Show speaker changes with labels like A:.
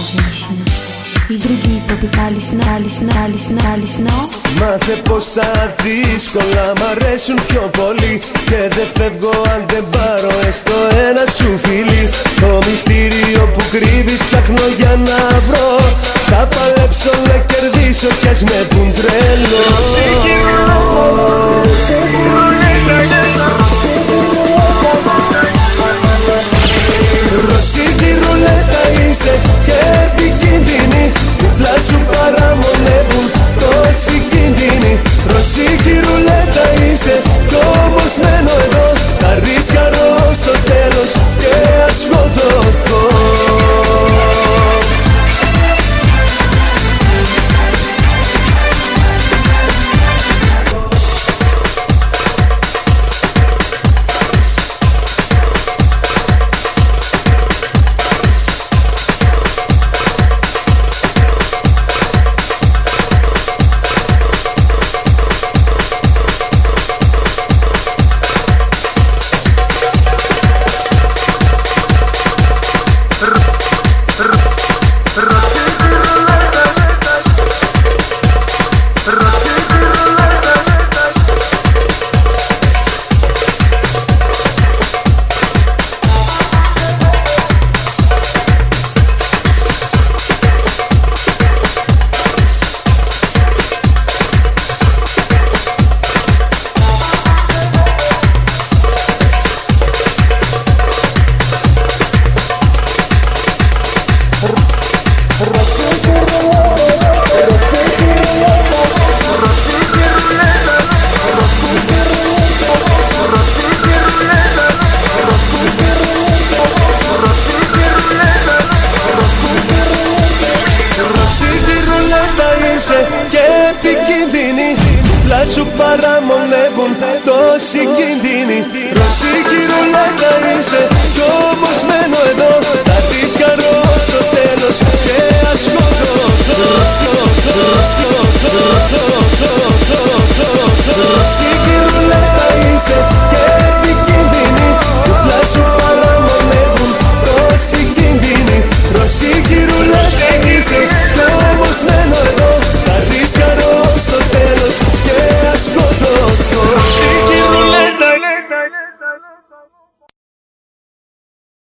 A: женщина. И другие попытались, но
B: μάθε πως τα δύσκολα μ' αρέσουν πιο πολύ. Και δεν φεύγω αν δεν πάρω έστω ένα σου φιλί. Το μυστήριο που κρύβεις ψάχνω για να βρω. Θα παλέψω να κερδίσω κι ας με πουν τρελό. Ρωσική ρουλέτα είσαι και επικίνδυνη. Διπλά σου παραμονεύουν τόσοι κίνδυνοι. Ρωσική ρουλέτα είσαι κι όμως μένω εδώ. Θα ρίσκαρω στο τέλος και ας σκοτωθώ. Και επικίνδυνη, διπλά σου παραμονεύουν τόσοι κίνδυνοι. Ρωσική ρουλέτα είσαι κι όμως μένω εδώ. Θα τις χαρώ στο τέλος και ας σκοτωθώ.